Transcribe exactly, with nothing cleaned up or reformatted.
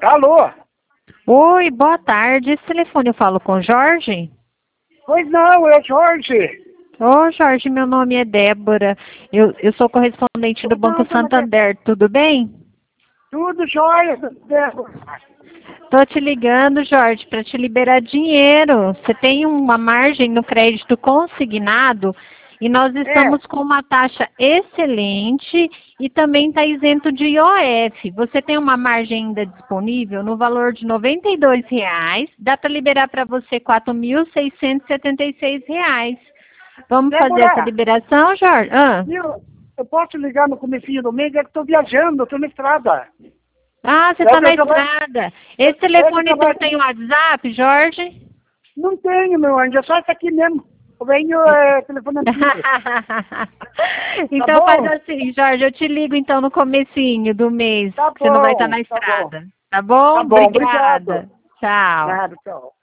Alô? Oi, boa tarde. Esse telefone eu falo com o Jorge? Pois não, é Jorge. Ô, Jorge, meu nome é Débora. Eu, eu sou correspondente do Pois Banco não, dona Santander, tudo bem? Tudo jóia, Débora. Tô te ligando, Jorge, para te liberar dinheiro. Você tem uma margem no crédito consignado e nós É, estamos com uma taxa excelente e também está isento de I O F. Você tem uma margem ainda disponível no valor de noventa e dois reais. Dá para liberar para você quatro mil seiscentos e setenta e seis reais. Vamos fazer essa Débora, liberação, Jorge? Ah, eu, eu posso ligar no comecinho do mês? É que estou viajando, estou na estrada. ah você É está que na eu trabalho, estrada. é, Esse é que eu telefone então trabalho, tem WhatsApp, Jorge? não tenho, meu anjo, é só isso aqui mesmo. Eu venho, é, telefone antigo. Tá Então faz bom? assim, Jorge, eu te ligo então no comecinho do mês, Tá que você não vai estar bom, na tá bom. estrada. Tá bom? Tá bom, obrigado. Obrigada. Tchau. Nada, tchau.